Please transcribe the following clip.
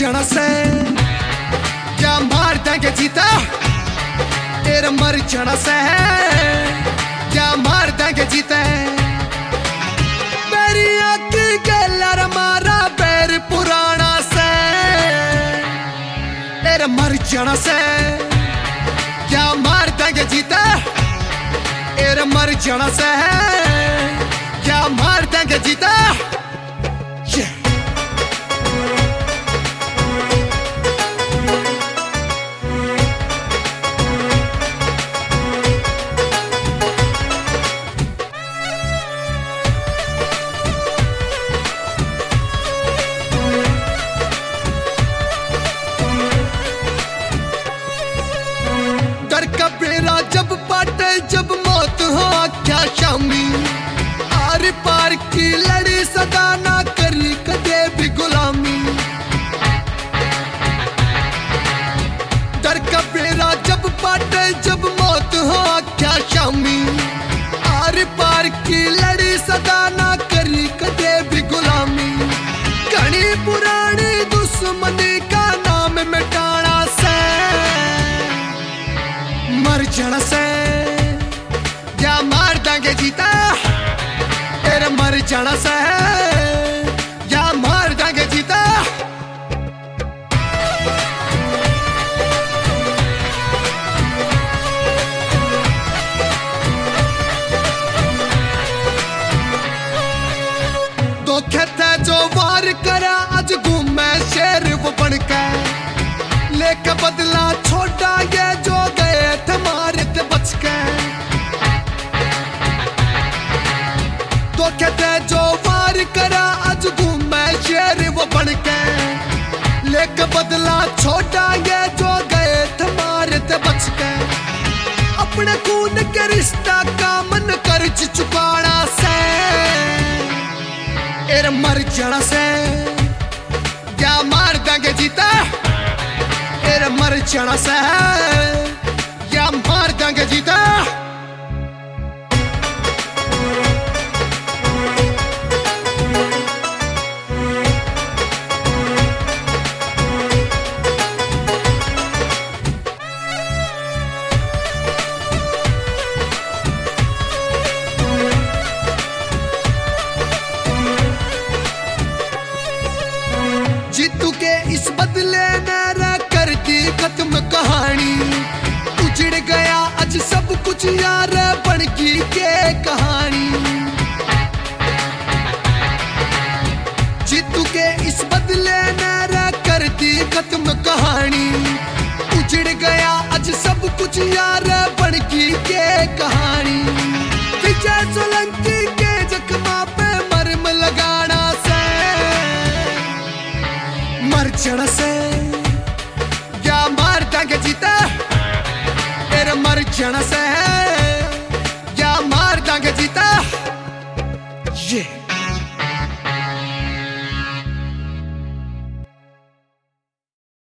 जाना से क्या मार देंगे जीता, तेरा मर जाना से क्या मार देंगे जीते। मेरी आँखी के लर मारा पैर पुराना से, तेरा मर जाना से क्या मार देंगे जीते, तेरा मर जाना से क्या मार देंगे जीते। डर का बेड़ा जब पाटे जब मौत हो क्या शामी, आर पार की लड़ी सदा ना करी कदे भी गुलामी। डर का बेड़ा जब पाटे जब मौत हो क्या शामी, आर पार की लड़ी सदा ना करी कदे भी गुलामी। घनी पुरानी दुश्मनी का नाम मिटाना से मर जाना से क्या मार देंगे जीता, तेरा मर जाना से क्या मार देंगे जीता। धोखे थे जो वार करा आज घूमे शेर वो बनके, लेके बदला छोटा ये जो गए थे मारे थे बच के। धोखे थे जो वार करा आज घूमे शेर वो बनके, लेके बदला छोटा ये जो गए थे मारे थे बच के। अपने खून के रिश्ता का मन कर्ज चुकाना से एर मर जाना से क्या मार देंगे जीता, तेरा मर जाना से क्या मार देंगे जीता। जीतू के इस बदले ने कर दी खत्म कहानी, उजड़ गया आज सब कुछ यार बनगी के कहानी। जीतू के इस बदले ने कर दी खत्म कहानी, उजड़ गया आज सब कुछ यार बनगी के कहानी। विजय सोलंकी के जख्मा पे मरम लगाना से मर जाना से क्या मार देंगे जीता, तेरा मर जाना से